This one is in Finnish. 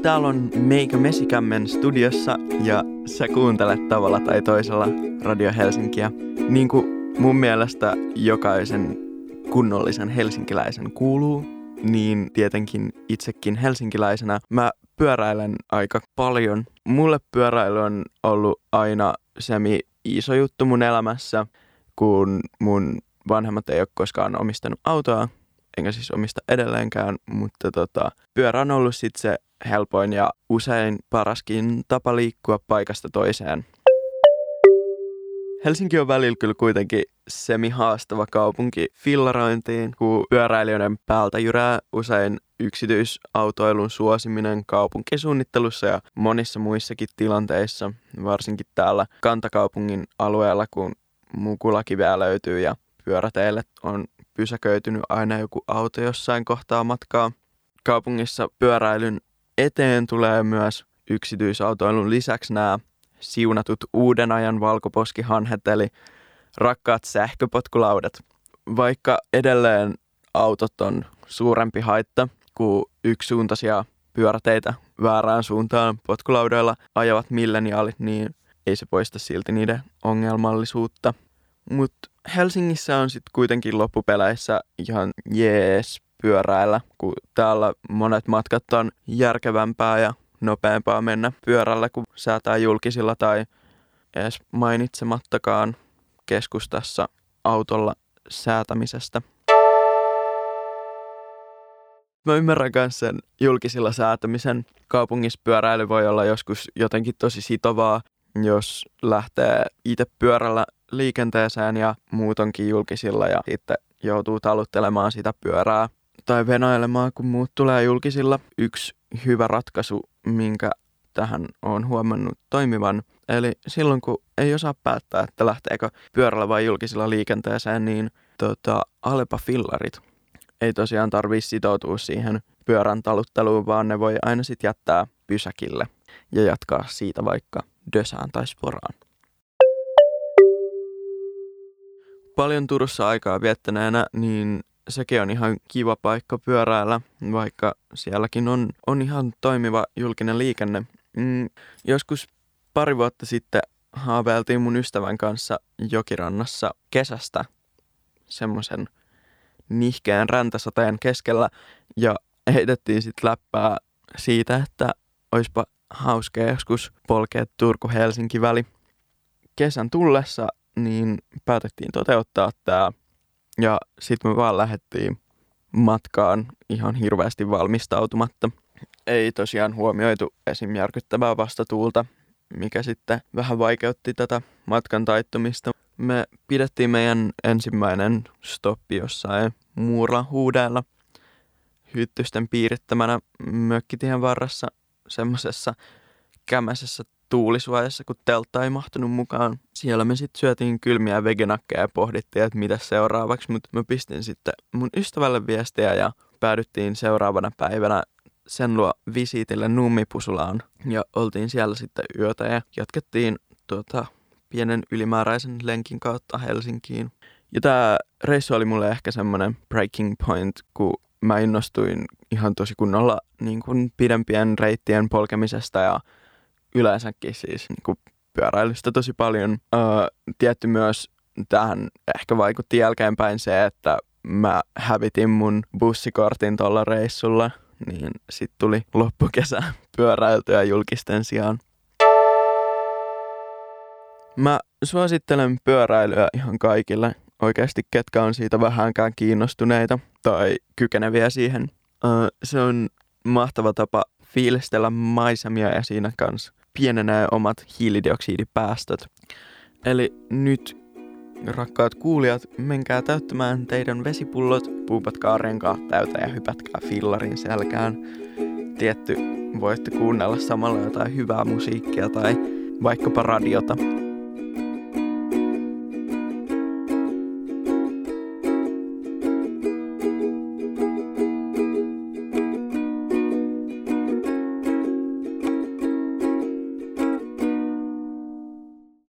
Täällä on meikä Mesikämmen studiossa ja sä kuuntelet tavalla tai toisella Radio Helsinkiä. Niin kuin mun mielestä jokaisen kunnollisen helsinkiläisen kuuluu, niin tietenkin itsekin helsinkiläisenä mä pyöräilen aika paljon. Mulle pyöräily on ollut aina iso juttu mun elämässä, kun mun vanhemmat ei ole koskaan omistanut autoa, enkä siis omista edelleenkään, mutta pyörä on ollut sit se helpoin ja usein paraskin tapa liikkua paikasta toiseen. Helsinki on välillä kyllä kuitenkin haastava kaupunki fillarointiin, kun pyöräilijöiden päältä jyrää usein yksityisautoilun suosiminen kaupunkisuunnittelussa ja monissa muissakin tilanteissa, varsinkin täällä kantakaupungin alueella, kun Mukulakiveä löytyy ja pyöräteille on pysäköitynyt aina joku auto jossain kohtaa matkaa. Kaupungissa pyöräilyn eteen tulee myös yksityisautoilun lisäksi nämä siunatut uuden ajan valkoposkihanhet eli rakkaat sähköpotkulaudat. Vaikka edelleen autot on suurempi haitta kuin yksisuuntaisia pyöräteitä väärään suuntaan potkulaudoilla ajavat milleniaalit, niin ei se poista silti niiden ongelmallisuutta. Mutta Helsingissä on sitten kuitenkin loppupeleissä ihan jees pyöräillä, kun täällä monet matkat on järkevämpää ja nopeampaa mennä pyörällä, kun säätää julkisilla tai edes mainitsemattakaan keskustassa autolla säätämisestä. Mä ymmärrän myös sen julkisilla säätämisen. Kaupungissa pyöräily voi olla joskus jotenkin tosi sitovaa, jos lähtee itse pyörällä liikenteeseen ja muutonkin julkisilla ja sitten joutuu taluttelemaan sitä pyörää tai venailemaan, kun muut tulee julkisilla. Yksi hyvä ratkaisu, minkä tähän on huomannut toimivan. Eli silloin, kun ei osaa päättää, että lähteekö pyörällä vai julkisilla liikenteeseen, niin alepa fillarit. Ei tosiaan tarvitse sitoutua siihen pyörän talutteluun, vaan ne voi aina sitten jättää pysäkille ja jatkaa siitä vaikka Dösään tai Sporaan. Paljon Turussa aikaa viettäneenä, niin sekin on ihan kiva paikka pyöräillä, vaikka sielläkin on ihan toimiva julkinen liikenne. Joskus pari vuotta sitten haaveiltiin mun ystävän kanssa jokirannassa kesästä semmoisen nihkeän räntäsateen keskellä ja heitettiin sitten läppää siitä, että oispa hauskaa joskus polkea Turku-Helsinki-väli. Kesän tullessa niin päätettiin toteuttaa tää ja sitten me vaan lähdettiin matkaan ihan hirveästi valmistautumatta. Ei tosiaan huomioitu esim. Järkyttävää vastatuulta, mikä sitten vähän vaikeutti tätä matkan taittumista. Me pidettiin meidän ensimmäinen stoppi jossain Muurahuudeella hyttysten piirittämänä mökkitien varressa semmosessa kämäisessä tuulisuojassa, kun teltta ei mahtunut mukaan. Siellä me sitten syötiin kylmiä vegenakkeja ja pohdittiin, että mitä seuraavaksi, mutta mä pistin sitten mun ystävälle viestiä ja päädyttiin seuraavana päivänä sen luo visiitille Nummipusulaan ja oltiin siellä sitten yötä ja jatkettiin pienen ylimääräisen lenkin kautta Helsinkiin. Ja tää reissu oli mulle ehkä semmonen breaking point, kun mä innostuin ihan tosi kunnolla niin kuin pidempien reittien polkemisesta ja yleensäkin siis niin kuin pyöräilystä tosi paljon. Tietty myös tähän ehkä vaikutti jälkeenpäin se, että mä hävitin mun bussikortin tuolla reissulla, niin sit tuli loppukesä pyöräiltyä julkisten sijaan. Mä suosittelen pyöräilyä ihan kaikille, oikeasti ketkä on siitä vähänkään kiinnostuneita tai kykeneviä siihen. Se on mahtava tapa fiilistellä maisemia ja siinä kanssa pienenee omat hiilidioksidipäästöt. Eli nyt, rakkaat kuulijat, menkää täyttämään teidän vesipullot, puupatkaa renkaat täyteen ja hypätkää fillarin selkään. Tietty, voitte kuunnella samalla jotain hyvää musiikkia tai vaikkapa radiota.